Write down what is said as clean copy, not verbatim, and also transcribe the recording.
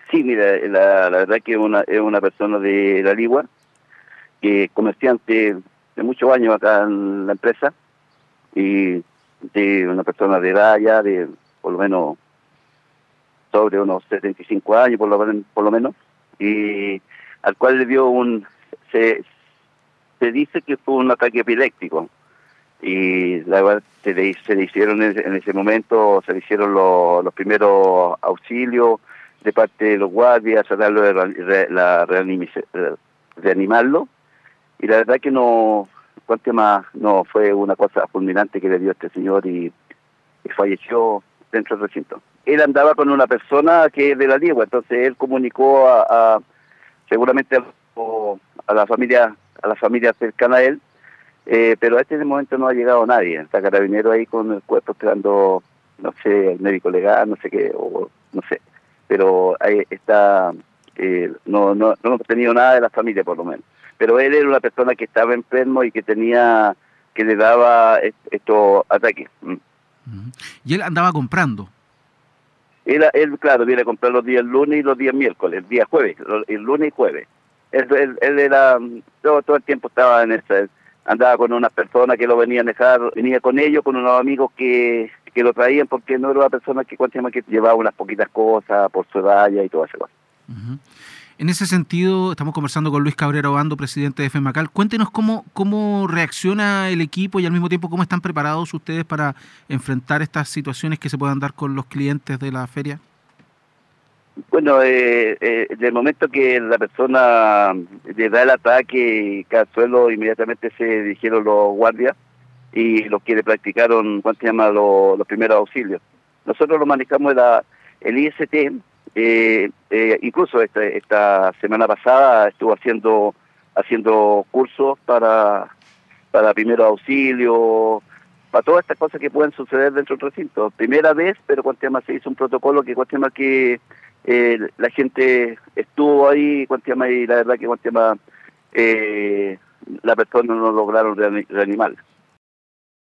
Sí, mira, la verdad que es una persona de la Ligua, que es comerciante de muchos años acá en la empresa, y de una persona de edad ya, de por lo menos sobre unos 75 años, por lo menos, y al cual le dio se dice que fue un ataque epiléptico, y la verdad se le hicieron en ese momento, se le hicieron los primeros auxilios de parte de los guardias, tratarlo de reanimarlo, y la verdad que no, cuánto más, no fue una cosa fulminante que le dio a este señor y falleció dentro del recinto. Él andaba con una persona que es de la Ligua, entonces él comunicó seguramente a la familia cercana a él, pero a este momento no ha llegado nadie. Está Carabinero ahí con el cuerpo esperando, no sé, el médico legal, no sé qué, o no sé. Pero ahí está, no hemos tenido nada de la familia por lo menos. Pero él era una persona que estaba enfermo y que le daba estos ataques. Y él andaba comprando. Él, claro, viene a comprar los días lunes y los días miércoles, el día jueves, el lunes y jueves. Él era, todo el tiempo estaba en esa, andaba con unas personas que lo venían a dejar, venía con ellos, con unos amigos que lo traían, porque no era una persona que llevaba unas poquitas cosas por su edad y todas esas cosas. Uh-huh. En ese sentido, estamos conversando con Luis Cabrera Obando, presidente de FEMACAL. Cuéntenos cómo reacciona el equipo y al mismo tiempo cómo están preparados ustedes para enfrentar estas situaciones que se puedan dar con los clientes de la feria. Bueno, del momento que la persona le da el ataque y cae al suelo, inmediatamente se dirigieron los guardias y los que le practicaron, ¿cuánto se llama?, los primeros auxilios. Nosotros lo manejamos el IST, incluso esta semana pasada estuvo haciendo cursos para primeros auxilios, para todas estas cosas que pueden suceder dentro del recinto. Primera vez, pero ¿cuánto se llama?, se hizo un protocolo ¿cuánto se llama?, que la gente estuvo ahí, ¿cuánto se llama?, y la verdad que ¿cuánto se llama?, la persona no lograron reanimarla.